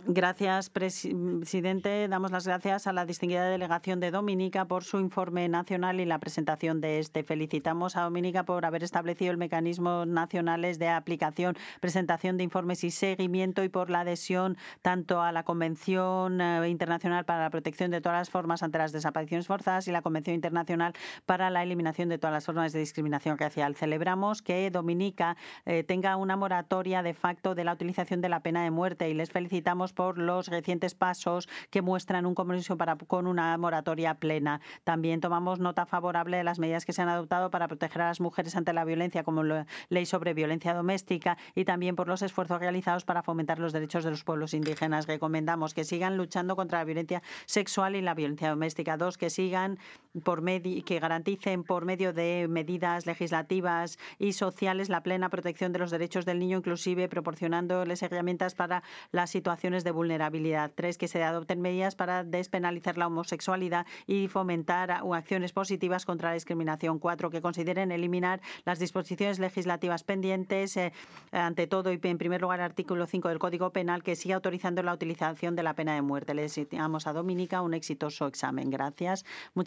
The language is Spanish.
Gracias, presidente. Damos las gracias a la distinguida delegación de Dominica por su informe nacional y la presentación de este. Felicitamos a Dominica por haber establecido el mecanismos nacionales de aplicación, presentación de informes y seguimiento, y por la adhesión tanto a la Convención Internacional para la Protección de todas las formas ante las desapariciones forzadas y la Convención Internacional para la eliminación de todas las formas de discriminación racial. Celebramos que Dominica tenga una moratoria de facto de la utilización de la pena de muerte, y les felicitamos por los recientes pasos que muestran un compromiso con una moratoria plena. También tomamos nota favorable de las medidas que se han adoptado para proteger a las mujeres ante la violencia, como la ley sobre violencia doméstica, y también por los esfuerzos realizados para fomentar los derechos de los pueblos indígenas. Recomendamos que sigan luchando contra la violencia sexual y la violencia doméstica. Dos, que que garanticen por medio de medidas legislativas y sociales la plena protección de los derechos del niño, inclusive proporcionándoles herramientas para las situaciones de vulnerabilidad. Tres, que se adopten medidas para despenalizar la homosexualidad y fomentar acciones positivas contra la discriminación. Cuatro, que consideren eliminar las disposiciones legislativas pendientes, ante todo y en primer lugar el artículo 5 del Código Penal, que sigue autorizando la utilización de la pena de muerte. Le deseamos a Dominica un exitoso examen. Gracias.